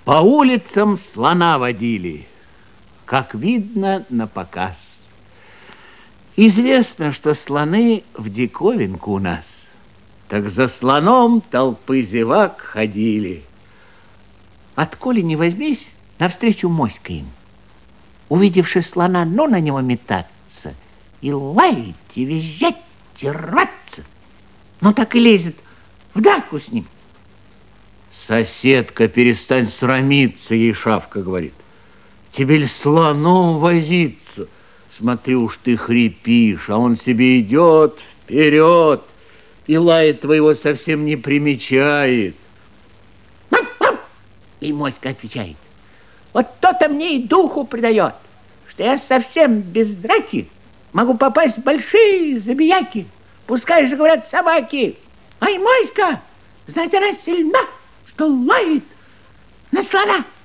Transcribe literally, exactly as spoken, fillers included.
По улицам слона водили, как видно, на показ. Известно, что слоны в диковинку у нас. Так за слоном толпы зевак ходили. Отколи не возьмись, навстречу моська им. Увидевши слона, ну на него метаться, и лаять, и визжать, и рваться. Ну так и лезет в драку с ним. Соседка, перестань срамиться, ей Шавка говорит. Тебе ли слоном возиться? Смотри уж ты хрипишь, а он себе идет вперед и лает твоего совсем не примечает. И моська отвечает: вот то-то мне и духу придает, что я совсем без драки могу попасть в большие забияки. Пускай же говорят собаки. Ай, моська, знать, она сильна, что лает на слона.